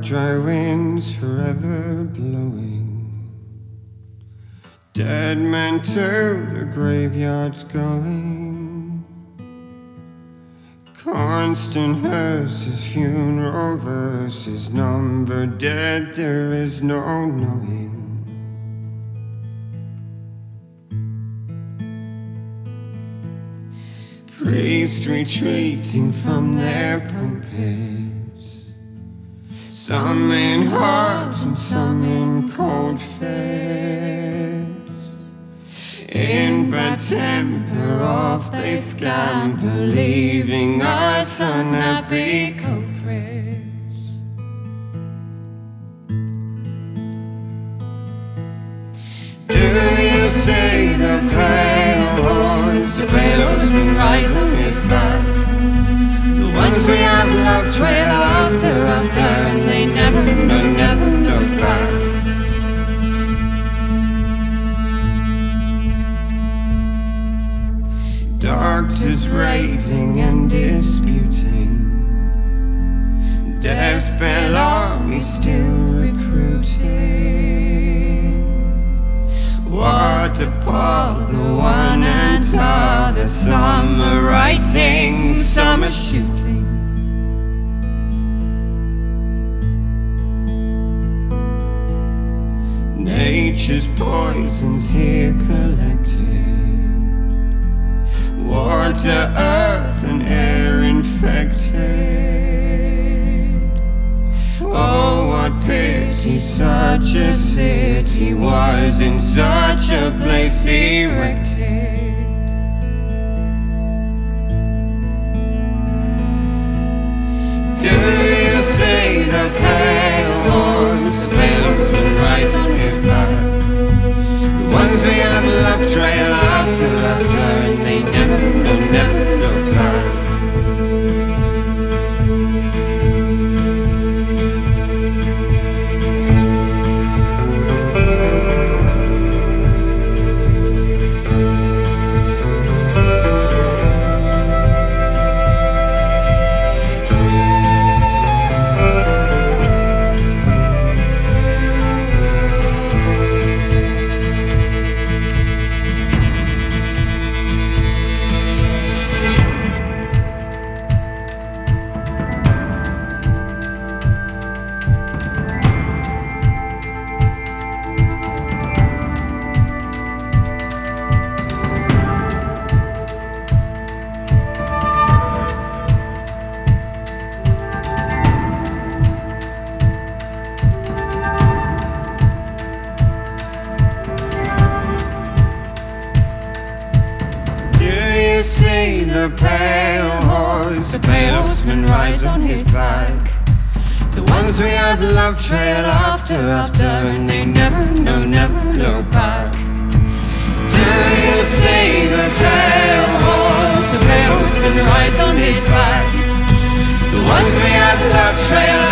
dry winds forever blowing. Dead men to the graveyards going. Constant hearses, funeral verses, number dead, there is no knowing. Priests retreating from their pulpits, some in hearts and some in cold fits. In bad temper off they scamper, leaving us unhappy culprits. Do you see the pale horse, the pale horseman rise on his back? The ones we have loved trail after after, and they never, no, never look back. Doctors raving and disputing, deathbed armies still recruiting. What apart the one and t'other, some are writing, some are shooting. Nature's poisons here collected, water, earth and air infected. Oh, what pity such a city was in such a place erected. Do you see the pale horse, the pale horseman rides on his back? The ones we have loved trail after after, and they never, no, never look back. See the pale horse, the pale horseman rides on his back. The ones we have loved trail after after, and they never, no, never look back. Do you see the pale horse, the pale horseman rides on his back? The ones we have loved trail